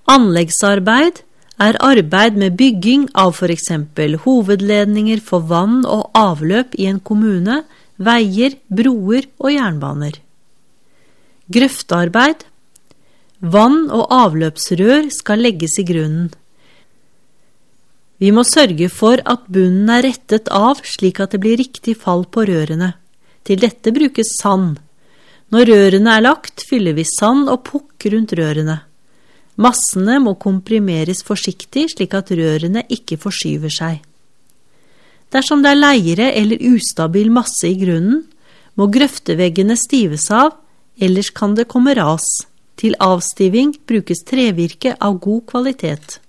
Anleggsarbeid arbeid med bygging av for eksempel hovedledninger for vann og avløp i en kommune, veier, broer og jernbaner. Grøftearbeid. Vann- og avløpsrør skal legges i grunnen. Vi må sørge for at bunnen rettet av slik at det blir riktig fall på rørene. Til dette brukes sand. Når rørene lagt, fyller vi sand og pukk rundt rørene. Massene må komprimeres forsiktig slik at rørene ikke forskyver seg. Dersom det leire eller ustabil masse i grunnen, må grøfteveggene stives av, ellers kan det komme ras. Til avstiving brukes trevirke av god kvalitet.